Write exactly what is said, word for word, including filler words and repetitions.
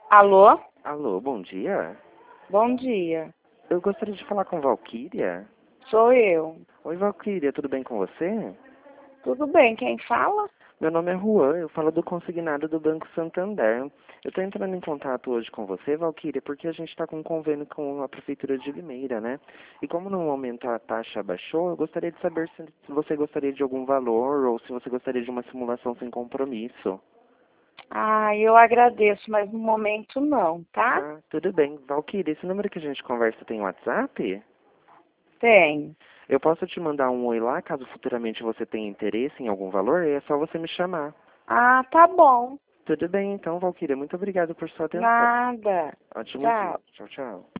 Alô? Alô, bom dia. Bom dia. Eu gostaria de falar com Valquíria. Sou eu. Oi, Valquíria, tudo bem com você? Tudo bem, quem fala? Meu nome é Juan, eu falo do consignado do Banco Santander. Eu estou entrando em contato hoje com você, Valquíria, porque a gente está com um convênio com a Prefeitura de Limeira, né? E como no momento a taxa baixou, eu gostaria de saber se se você gostaria de algum valor ou se você gostaria de uma simulação sem compromisso. Ah, eu agradeço, mas no momento não, tá? Ah, tudo bem. Valquíria, esse número que a gente conversa tem WhatsApp? Tem. Eu posso te mandar um oi lá, caso futuramente você tenha interesse em algum valor, e é só você me chamar. Ah, tá bom. Tudo bem, então, Valquíria. Muito obrigado por sua atenção. Nada. Ótimo dia. Tchau. Tchau, tchau.